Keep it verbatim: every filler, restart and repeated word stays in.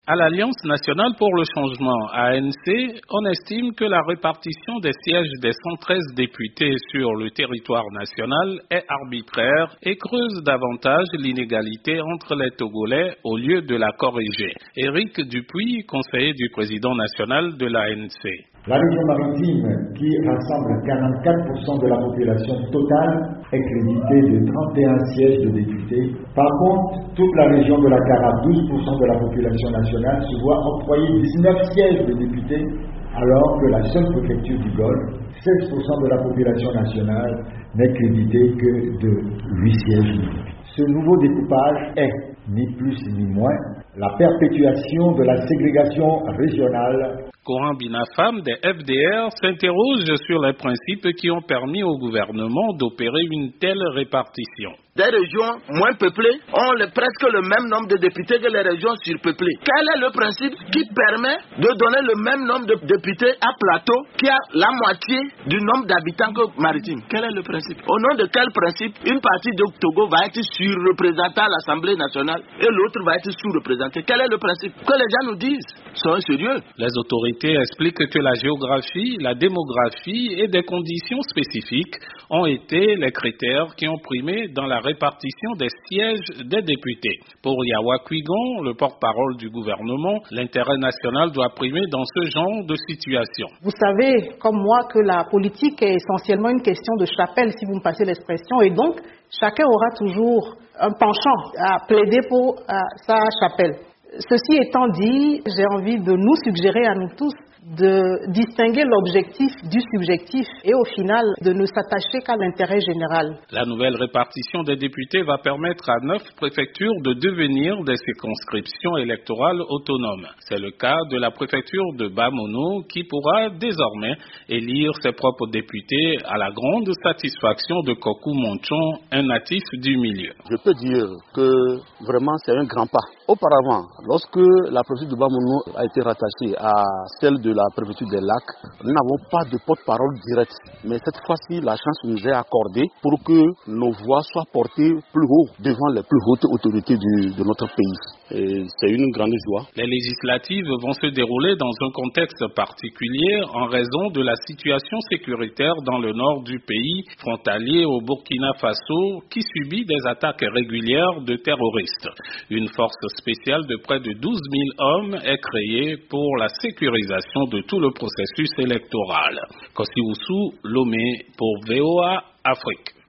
À l'Alliance nationale pour le changement, A N C, on estime que la répartition des sièges des cent treize députés sur le territoire national est arbitraire et creuse davantage l'inégalité entre les Togolais au lieu de la corriger. Éric Dupuis, conseiller du président national de l'A N C. La région maritime, qui rassemble quarante-quatre pour cent de la population totale, est créditée de trente et un sièges de députés. Par contre, toute la région de la Carafe, douze pour cent de la population nationale, se voit octroyer dix-neuf sièges de députés, alors que la seule préfecture du Golfe, seize pour cent de la population nationale, n'est créditée que de huit sièges. Ce nouveau découpage est, ni plus ni moins, la perpétuation de la ségrégation régionale. Coran Binafam des F D R s'interroge sur les principes qui ont permis au gouvernement d'opérer une telle répartition. Des régions moins peuplées ont le, presque le même nombre de députés que les régions surpeuplées. Quel est le principe qui permet de donner le même nombre de députés à Plateau qui a la moitié du nombre d'habitants que Maritime? Quel est le principe? Au nom de quel principe une partie de Togo va être surreprésentée à l'Assemblée nationale et l'autre va être sous-représentée? Quel est le principe? Que les gens nous disent. Soyez sérieux. Les autorités expliquent que la géographie, la démographie et des conditions spécifiques ont été les critères qui ont primé dans la répartition des sièges des députés. Pour Yawa Kwigon, le porte-parole du gouvernement, l'intérêt national doit primer dans ce genre de situation. Vous savez, comme moi, que la politique est essentiellement une question de chapelle, si vous me passez l'expression, et donc chacun aura toujours un penchant à plaider pour euh, sa chapelle. Ceci étant dit, j'ai envie de nous suggérer à nous tous de distinguer l'objectif du subjectif et au final de ne s'attacher qu'à l'intérêt général. La nouvelle répartition des députés va permettre à neuf préfectures de devenir des circonscriptions électorales autonomes. C'est le cas de la préfecture de Bamono qui pourra désormais élire ses propres députés à la grande satisfaction de Kokou Monchon, un natif du milieu. Je peux dire que vraiment c'est un grand pas. Auparavant, lorsque la préfecture de Bamono a été rattachée à celle de la préfecture des Lacs, nous n'avons pas de porte-parole direct. Mais cette fois-ci, la chance nous est accordée pour que nos voix soient portées plus haut devant les plus hautes autorités du, de notre pays. Et c'est une grande joie. Les législatives vont se dérouler dans un contexte particulier en raison de la situation sécuritaire dans le nord du pays, frontalier au Burkina Faso, qui subit des attaques régulières de terroristes. Une force spéciale de près de douze mille hommes est créée pour la sécurisation de tout le processus électoral. Kossi Oussou, Lomé pour V O A Afrique.